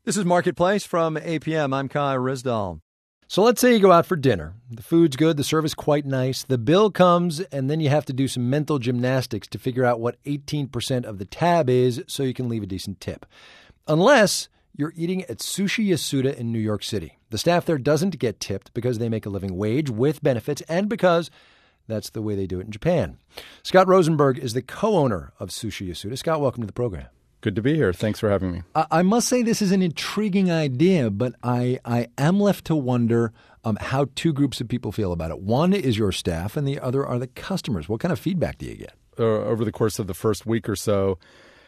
This is Marketplace from APM. I'm Kai Rizdal. So let's say you go out for dinner. The food's good, the service quite nice. The bill comes, and then you have to do some mental gymnastics to figure out what 18% of the tab is so you can leave a decent tip. Unless you're eating at Sushi Yasuda in New York City. The staff there doesn't get tipped because they make a living wage with benefits and because that's the way they do it in Japan. Scott Rosenberg is the co-owner of Sushi Yasuda. Scott, welcome to the program. Good to be here. Thanks for having me. I must say this is an intriguing idea, but I am left to wonder how two groups of people feel about it. One is your staff and the other are the customers. What kind of feedback do you get? Over the course of the first week or so,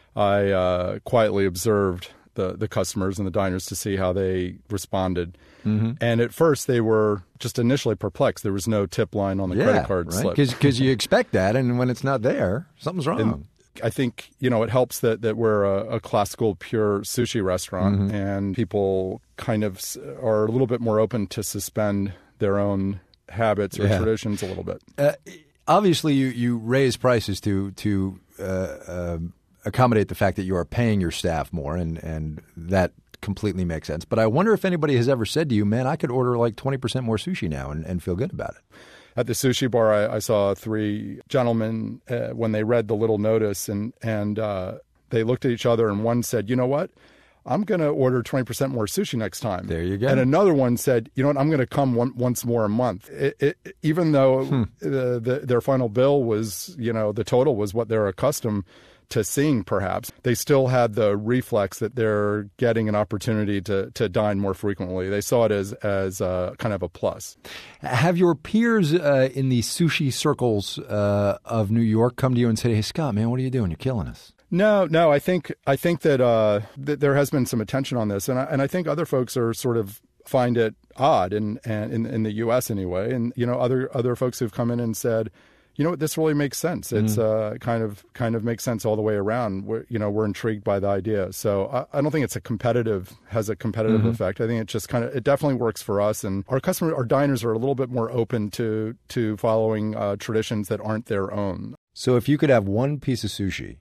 I quietly observed the customers and the diners to see how they responded. Mm-hmm. And at first, they were just initially perplexed. There was no tip line on the credit card slip. Because you expect that, and when it's not there, something's wrong. And I think, it helps that we're a classical, pure sushi restaurant, mm-hmm. and people kind of are a little bit more open to suspend their own habits or traditions a little bit. Obviously, you raise prices to accommodate the fact that you are paying your staff more, and that completely makes sense. But I wonder if anybody has ever said to you, man, I could order like 20% more sushi now and feel good about it. At the sushi bar, I saw three gentlemen when they read the little notice, and they looked at each other, and one said, you know what? I'm going to order 20% more sushi next time. There you go. And another one said, you know what? I'm going to come once more a month. Even though their final bill was, the total was what they're accustomed to seeing, perhaps, they still had the reflex that they're getting an opportunity to dine more frequently. They saw it as kind of a plus. Have your peers in the sushi circles of New York come to you and say, hey, Scott, man, what are you doing? You're killing us. No. I think that there has been some attention on this, and I think other folks are sort of find it odd, and in the U.S. anyway, and other folks who've come in and said, you know what, this really makes sense. It's kind of makes sense all the way around. We're intrigued by the idea. So I don't think it's has a competitive mm-hmm. effect. I think it just it definitely works for us, and our diners are a little bit more open to following traditions that aren't their own. So if you could have one piece of sushi,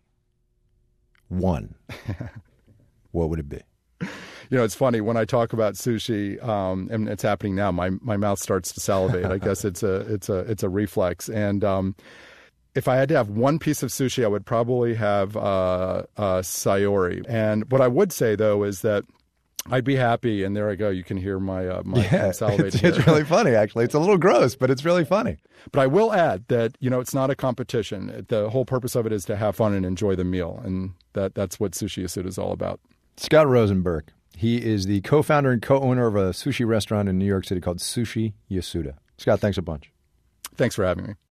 what would it be? It's funny when I talk about sushi, and it's happening now. My mouth starts to salivate. I guess it's a reflex. And if I had to have one piece of sushi, I would probably have sayori. And what I would say though is that I'd be happy. And there I go. You can hear my salivating. It's really funny, actually. It's a little gross, but it's really funny. But I will add that it's not a competition. The whole purpose of it is to have fun and enjoy the meal, and that's what Sushi Yasuda is all about. Scott Rosenberg. He is the co-founder and co-owner of a sushi restaurant in New York City called Sushi Yasuda. Scott, thanks a bunch. Thanks for having me.